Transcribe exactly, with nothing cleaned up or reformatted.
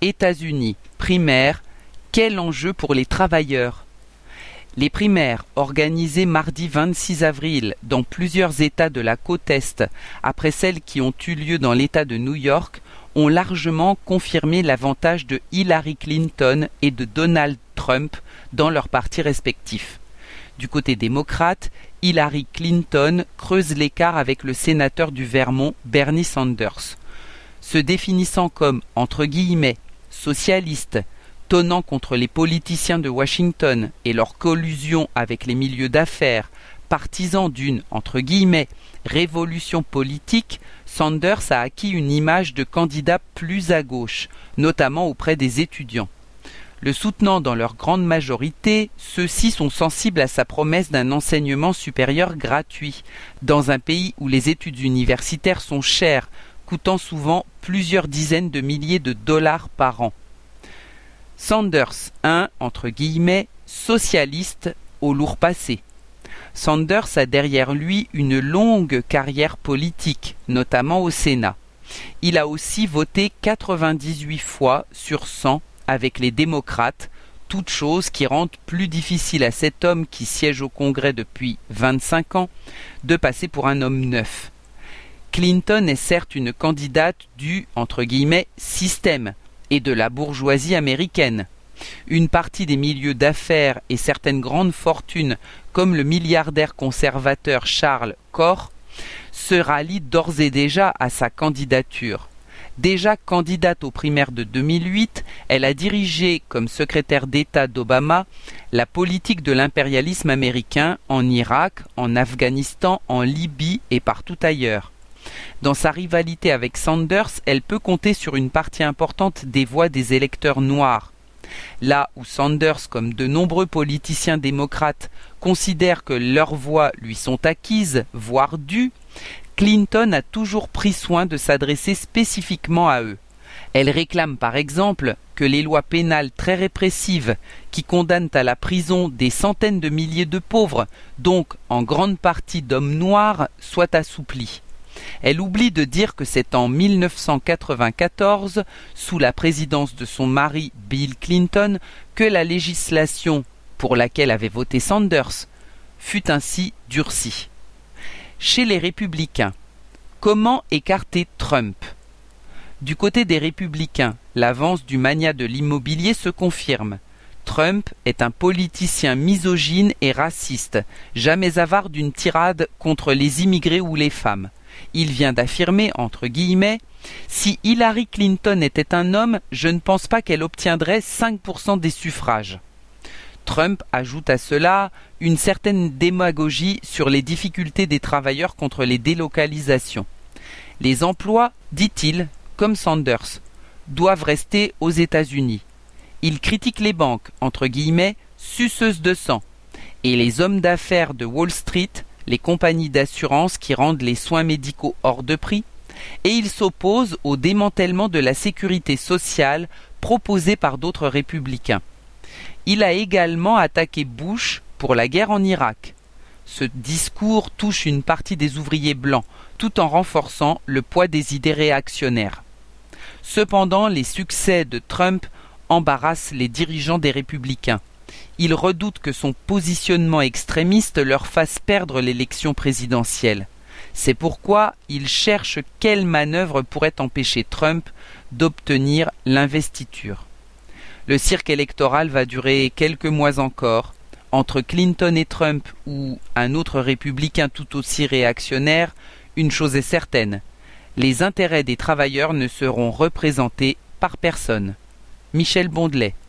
États-Unis, primaires, quel enjeu pour les travailleurs? Les primaires, organisées mardi vingt-six avril dans plusieurs États de la côte Est, après celles qui ont eu lieu dans l'État de New York, ont largement confirmé l'avantage de Hillary Clinton et de Donald Trump dans leurs partis respectifs. Du côté démocrate, Hillary Clinton creuse l'écart avec le sénateur du Vermont, Bernie Sanders. Se définissant comme, entre guillemets, socialiste, tonnant contre les politiciens de Washington et leur collusion avec les milieux d'affaires, partisan d'une, entre guillemets, révolution politique, Sanders a acquis une image de candidat plus à gauche, notamment auprès des étudiants. Le soutenant dans leur grande majorité, ceux-ci sont sensibles à sa promesse d'un enseignement supérieur gratuit, dans un pays où les études universitaires sont chères, coûtant souvent plusieurs dizaines de milliers de dollars par an. Sanders, un, entre guillemets, socialiste au lourd passé. Sanders a derrière lui une longue carrière politique, notamment au Sénat. Il a aussi voté quatre-vingt-dix-huit fois sur cent avec les démocrates, toute chose qui rend plus difficile à cet homme qui siège au Congrès depuis vingt-cinq ans de passer pour un homme neuf. Clinton est certes une candidate du, entre guillemets, système et de la bourgeoisie américaine. Une partie des milieux d'affaires et certaines grandes fortunes, comme le milliardaire conservateur Charles Corr, se rallient d'ores et déjà à sa candidature. Déjà candidate aux primaires de deux mille huit, elle a dirigé, comme secrétaire d'État d'Obama, la politique de l'impérialisme américain en Irak, en Afghanistan, en Libye et partout ailleurs. Dans sa rivalité avec Sanders, elle peut compter sur une partie importante des voix des électeurs noirs. Là où Sanders, comme de nombreux politiciens démocrates, considèrent que leurs voix lui sont acquises, voire dues, Clinton a toujours pris soin de s'adresser spécifiquement à eux. Elle réclame par exemple que les lois pénales très répressives qui condamnent à la prison des centaines de milliers de pauvres, donc en grande partie d'hommes noirs, soient assouplies. Elle oublie de dire que c'est en mille neuf cent quatre-vingt-quatorze, sous la présidence de son mari Bill Clinton, que la législation pour laquelle avait voté Sanders fut ainsi durcie. Chez les républicains, comment écarter Trump? Du côté des républicains, l'avance du mania de l'immobilier se confirme. Trump est un politicien misogyne et raciste, jamais avare d'une tirade contre les immigrés ou les femmes. Il vient d'affirmer, entre guillemets, « Si Hillary Clinton était un homme, je ne pense pas qu'elle obtiendrait cinq pour cent des suffrages. » Trump ajoute à cela une certaine démagogie sur les difficultés des travailleurs contre les délocalisations. Les emplois, dit-il, comme Sanders, doivent rester aux États-Unis. Il critique les banques, entre guillemets, suceuses de sang, et les hommes d'affaires de Wall Street, les compagnies d'assurance qui rendent les soins médicaux hors de prix, et il s'oppose au démantèlement de la sécurité sociale proposé par d'autres républicains. Il a également attaqué Bush pour la guerre en Irak. Ce discours touche une partie des ouvriers blancs, tout en renforçant le poids des idées réactionnaires. Cependant, les succès de Trump embarrassent les dirigeants des républicains. Ils redoutent que son positionnement extrémiste leur fasse perdre l'élection présidentielle. C'est pourquoi ils cherchent quelle manœuvre pourrait empêcher Trump d'obtenir l'investiture. Le cirque électoral va durer quelques mois encore. Entre Clinton et Trump ou un autre républicain tout aussi réactionnaire, une chose est certaine, les intérêts des travailleurs ne seront représentés par personne. Michel Bondelet.